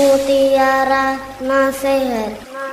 mutiara nasihat.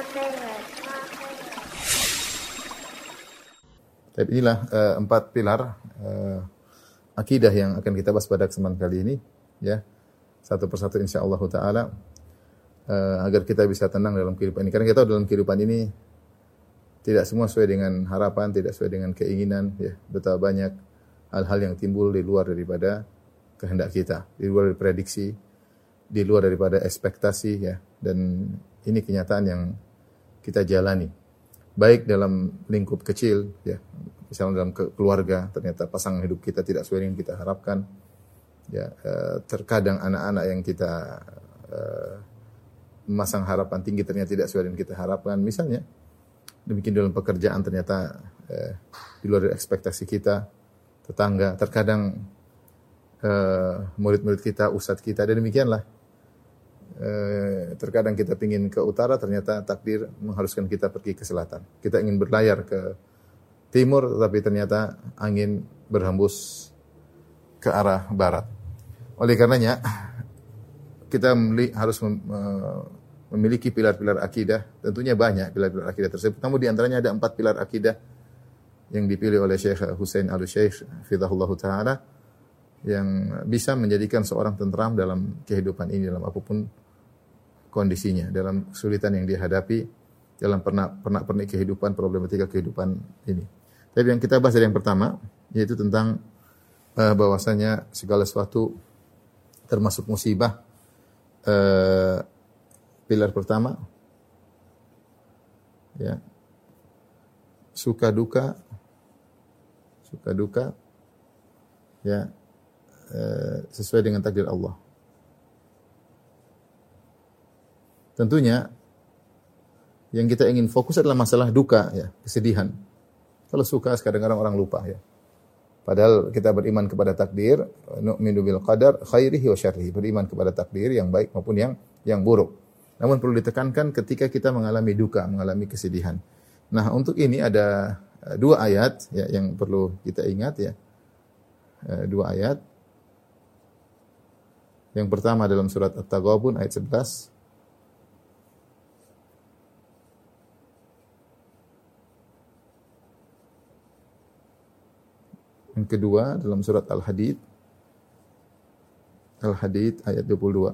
Tapi inilah 4 pilar akidah yang akan kita bahas pada kesempatan kali ini, ya. Satu persatu insyaallah taala, agar kita bisa tenang dalam kehidupan ini. Karena kita tahu dalam kehidupan ini tidak semua sesuai dengan harapan, tidak sesuai dengan keinginan, ya. Betapa banyak hal-hal yang timbul di luar daripada kehendak kita, di luar dari prediksi, di luar daripada ekspektasi, ya. Dan ini kenyataan yang kita jalani. Baik dalam lingkup kecil, ya. Misalnya dalam keluarga, ternyata pasangan hidup kita tidak sesuai dengan kita harapkan. Ya, terkadang anak-anak yang kita memasang harapan tinggi ternyata tidak sesuai dengan kita harapkan. Misalnya, demikian dalam pekerjaan ternyata di luar dari ekspektasi kita, tetangga, terkadang murid-murid kita, ustadz kita, dan demikianlah. Terkadang kita ingin ke utara, ternyata takdir mengharuskan kita pergi ke selatan. Kita ingin berlayar ke timur, tetapi ternyata angin berhembus ke arah barat. Oleh karenanya, kita harus memiliki pilar-pilar akidah. Tentunya banyak pilar-pilar akidah tersebut. Namun di antaranya ada 4 pilar akidah yang dipilih oleh Syekh Husain Al-Syekh Fidahullah Ta'ala, yang bisa menjadikan seorang tenteram dalam kehidupan ini, dalam apapun kondisinya, dalam kesulitan yang dihadapi, dalam pernak-pernik kehidupan, problematika kehidupan ini. Tapi yang kita bahas dari yang pertama, yaitu tentang bahwasanya segala sesuatu termasuk musibah. Pilar pertama, ya, suka duka, ya, sesuai dengan takdir Allah. Tentunya yang kita ingin fokus adalah masalah duka, ya, kesedihan. Kalau suka, kadang-kadang orang lupa, ya. Padahal kita beriman kepada takdir, nu'minu bil qadar khairihi wa syarrihi, beriman kepada takdir yang baik maupun yang buruk. Namun perlu ditekankan ketika kita mengalami duka, mengalami kesedihan. Nah, untuk ini ada 2 ayat, ya, yang perlu kita ingat, ya. 2 ayat. Yang pertama dalam surat At-Taghabun ayat 11. Yang kedua dalam surat Al-Hadid ayat 22.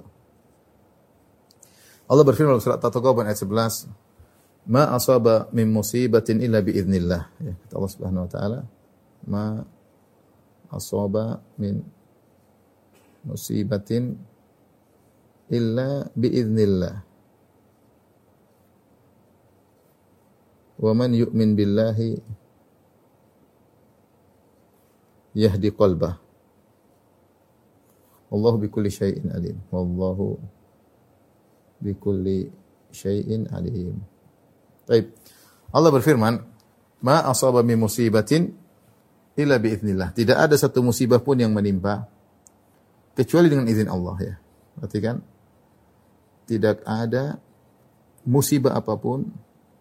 Allah berfirman dalam surat At-Taghabun ayat 11, "Ma asaba min musibatin illa bi idznillah." Ya, kata Allah Subhanahu wa taala, "Ma asaba min musibatin illa bi idznillah. Wa man yu'min billahi yahdi qalbah. Wallahu bikulli syai'in alim." Wallahu bikulli syai'in alim. Baik. Allah berfirman, "Ma asaba min musibatin illa bi idznillah." Tidak ada satu musibah pun yang menimpa kecuali dengan izin Allah, ya. Berarti kan tidak ada musibah apapun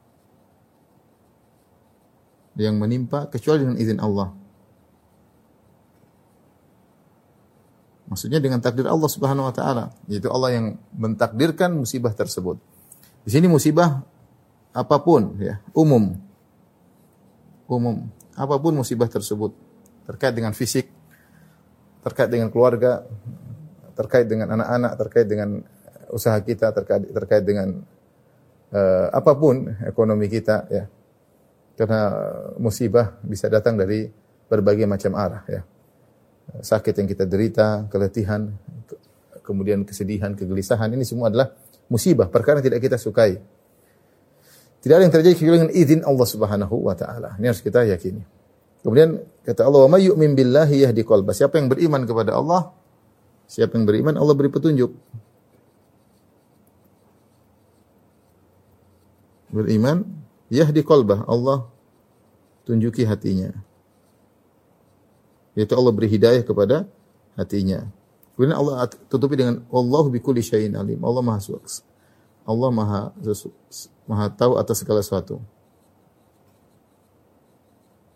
yang menimpa kecuali dengan izin Allah. Maksudnya dengan takdir Allah Subhanahu wa taala, yaitu Allah yang mentakdirkan musibah tersebut. Di sini musibah apapun, ya, umum. Apapun musibah tersebut, terkait dengan fisik, terkait dengan keluarga, terkait dengan anak-anak, terkait dengan usaha kita, terkait dengan apapun ekonomi kita, ya. Karena musibah bisa datang dari berbagai macam arah, ya. Sakit yang kita derita, keletihan, kemudian kesedihan, kegelisahan, ini semua adalah musibah, perkara yang tidak kita sukai. Tidak ada yang terjadi kecuali dengan izin Allah Subhanahu wa taala. Ini harus kita yakini. Kemudian kata Allah, "Wa may yu'min billahi yahdi qalbah." Siapa yang beriman kepada Allah, siapa yang beriman, Allah beri petunjuk. Beriman, yahdi qalbah, Allah tunjuki hatinya. Yaitu Allah beri hidayah kepada hatinya. Kemudian Allah tutupi dengan wallahu bikulli syai'in alim. Allah maha tahu atas segala sesuatu.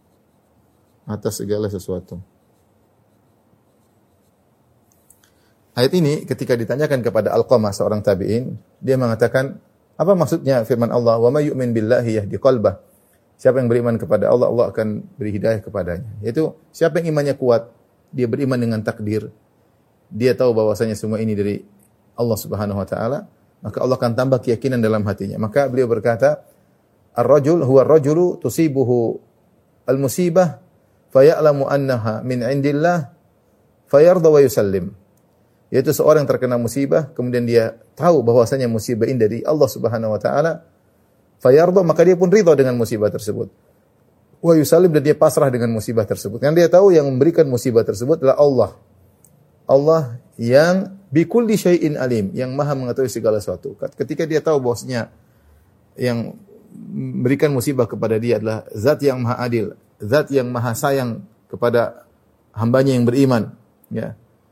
Atas segala sesuatu. Ayat ini ketika ditanyakan kepada Alqamah seorang tabi'in, dia mengatakan, apa maksudnya firman Allah, "Wa may yu'min billahi yahdi qalbah." Siapa yang beriman kepada Allah, Allah akan beri hidayah kepadanya. Yaitu siapa yang imannya kuat, dia beriman dengan takdir. Dia tahu bahwasanya semua ini dari Allah Subhanahu wa taala, maka Allah akan tambah keyakinan dalam hatinya. Maka beliau berkata, "Ar-rajul huwa ar-rajulu tusibuhu al-musibah faya'lamu annaha min 'indillah fayarda wa yusallim." Yaitu seorang yang terkena musibah, kemudian dia tahu bahwasanya musibah ini dari Allah Subhanahu wa taala, fayarda, maka dia pun ridha dengan musibah tersebut. Wa yusallim, dan dia pasrah dengan musibah tersebut. Karena dia tahu yang memberikan musibah tersebut adalah Allah. Allah yang bikulli syai'in alim, yang maha mengetahui segala sesuatu. Ketika dia tahu bahwasanya yang memberikan musibah kepada dia adalah zat yang maha adil, zat yang maha sayang kepada hambanya yang beriman, ya.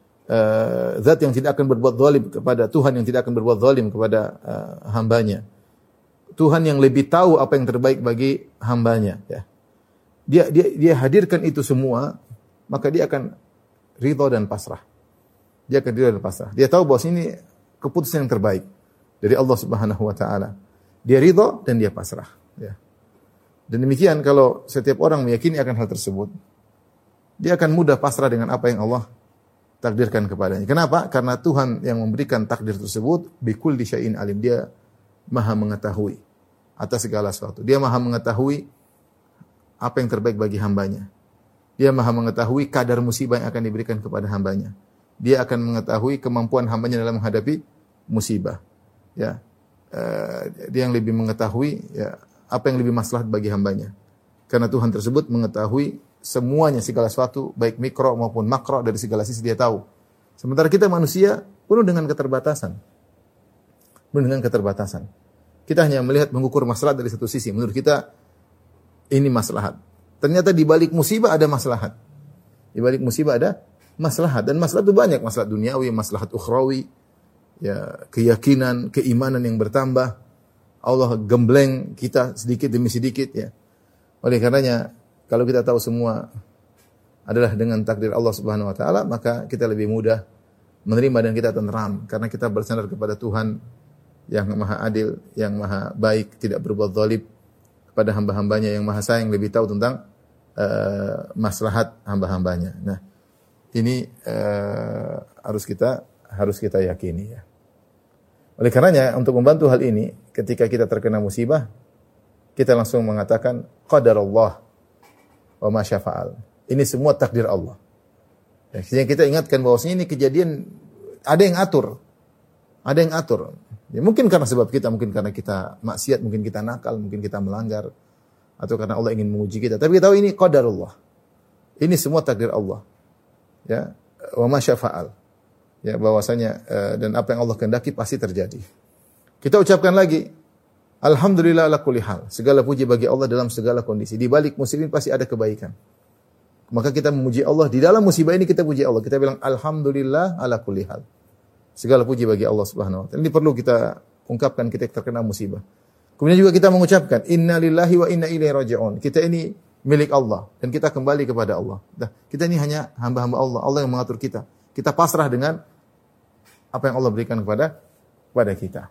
Zat yang tidak akan berbuat zalim kepada Tuhan, yang tidak akan berbuat zalim kepada hambanya. Tuhan yang lebih tahu apa yang terbaik bagi hambanya, ya. Dia hadirkan itu semua, maka dia akan ridha dan pasrah. Dia akan ridha dan pasrah. Dia tahu bahwa ini keputusan yang terbaik dari Allah Subhanahu wa taala. Dia ridha dan dia pasrah, ya. Dan demikian kalau setiap orang meyakini akan hal tersebut, dia akan mudah pasrah dengan apa yang Allah takdirkan kepadanya. Kenapa? Karena Tuhan yang memberikan takdir tersebut bikulli syai'in alim. Dia maha mengetahui atas segala sesuatu. Dia maha mengetahui apa yang terbaik bagi hambanya. Dia maha mengetahui kadar musibah yang akan diberikan kepada hambanya. Dia akan mengetahui kemampuan hambanya dalam menghadapi musibah. Ya, dia yang lebih mengetahui, ya, apa yang lebih maslahat bagi hambanya. Karena Tuhan tersebut mengetahui semuanya, segala sesuatu, baik mikro maupun makro, dari segala sisi dia tahu. Sementara kita manusia penuh dengan keterbatasan. Penuh dengan keterbatasan. Kita hanya melihat, mengukur masalah dari satu sisi. Menurut kita ini maslahat. Ternyata di balik musibah ada maslahat. Di balik musibah ada maslahat. Dan maslahat itu banyak. Maslahat duniawi, maslahat ukhrawi, ya, keyakinan, keimanan yang bertambah. Allah gembleng kita sedikit demi sedikit, ya. Oleh karenanya, kalau kita tahu semua adalah dengan takdir Allah Subhanahu wa taala, maka kita lebih mudah menerima dan kita tenteram karena kita bersandar kepada Tuhan yang maha adil, yang maha baik, tidak berbuat zalim kepada hamba-hambanya, yang maha sayang, lebih tahu tentang maslahat hamba-hambanya. Nah, ini harus kita yakini, ya. Oleh karenanya, untuk membantu hal ini, ketika kita terkena musibah, kita langsung mengatakan qadarullah wa ma syafa'al. Ini semua takdir Allah. Ya, yang kita ingatkan bahwasanya ini kejadian ada yang atur. Ada yang atur. Ya, mungkin karena sebab kita, mungkin karena kita maksiat, mungkin kita nakal, mungkin kita melanggar, atau karena Allah ingin menguji kita. Tapi kita tahu ini qadarullah. Ini semua takdir Allah. Ya, wa ma syafa'al. Ya, bahwasanya dan apa yang Allah kehendaki pasti terjadi. Kita ucapkan lagi, alhamdulillah ala kulli hal. Segala puji bagi Allah dalam segala kondisi. Di balik musibah pasti ada kebaikan. Maka kita memuji Allah. Di dalam musibah ini kita puji Allah. Kita bilang alhamdulillah ala kulli hal. Segala puji bagi Allah Subhanahu wa taala. Ini perlu kita ungkapkan ketika terkena musibah. Kemudian juga kita mengucapkan inna lillahi wa inna ilaihi raji'un. Kita ini milik Allah dan kita kembali kepada Allah. Kita ini hanya hamba-hamba Allah. Allah yang mengatur kita. Kita pasrah dengan apa yang Allah berikan kepada kita.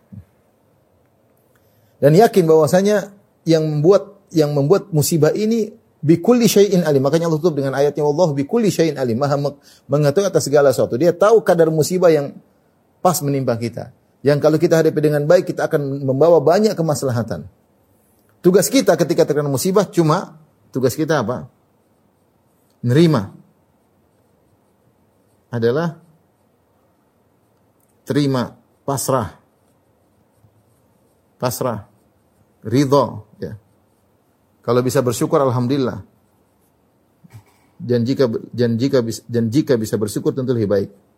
Dan yakin bahwasanya yang membuat musibah ini bikulli syai'in alim. Makanya Allah tutup dengan ayatnya Allah bikulli syai'in alim. Maha mengetahui atas segala sesuatu. Dia tahu kadar musibah yang pas menimpa kita. Yang kalau kita hadapi dengan baik, kita akan membawa banyak kemaslahatan. Tugas kita ketika terkena musibah tugas kita apa? Nerima. Adalah terima, pasrah, ridha, ya. Kalau bisa bersyukur alhamdulillah. Dan jika bisa bersyukur tentu lebih baik.